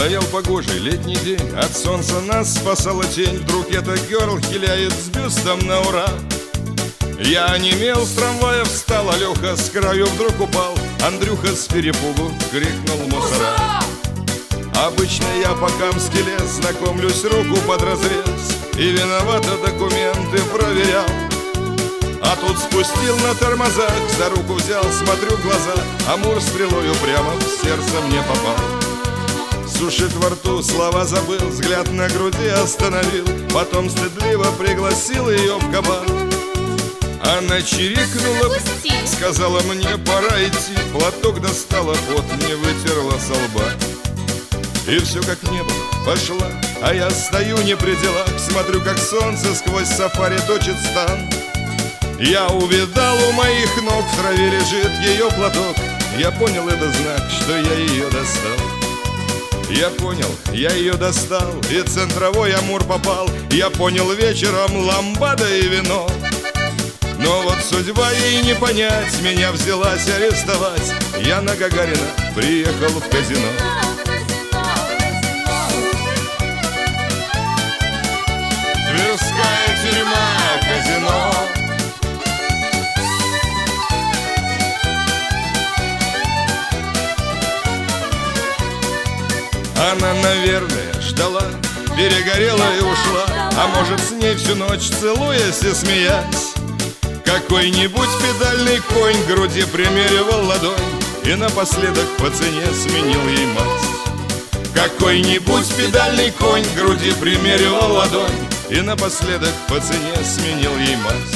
Стоял погожий летний день, от солнца нас спасала тень. Вдруг эта герл хиляет с бюстом на ура. Я онемел, с трамвая встал, а Леха с краю вдруг упал. Андрюха с перепугу крикнул: мусора! Обычно я по камски лез, знакомлюсь, руку под разрез, и виновато документы проверял. А тут спустил на тормозах, за руку взял, смотрю в глаза, Амур стрелою прямо в сердце мне попал. Сушит во рту, слова забыл, взгляд на груди остановил, потом стыдливо пригласил ее в кабак. Она чирикнула, сказала: мне пора идти. Платок достала, пот не вытерла со лба. И все как не было, пошла, а я стою не при делах, смотрю, как солнце сквозь сафари точит стан. Я увидал, у моих ног в траве лежит ее платок. Я понял, это знак, что я ее достал. Я понял, я ее достал, и центровой Амур попал. Я понял, вечером ламбада и вино. Но вот судьба ей не понять, меня взялась арестовать. Я на Гагарина приехал в казино. Тверская тюрьма, казино. Она, наверное, ждала, перегорела и ушла. А может, с ней всю ночь целуясь и смеясь. Какой-нибудь педальный конь к груди примеривал ладонь и напоследок по цене сменил ей масть. Какой-нибудь педальный конь к груди примеривал ладонь и напоследок по цене сменил ей масть.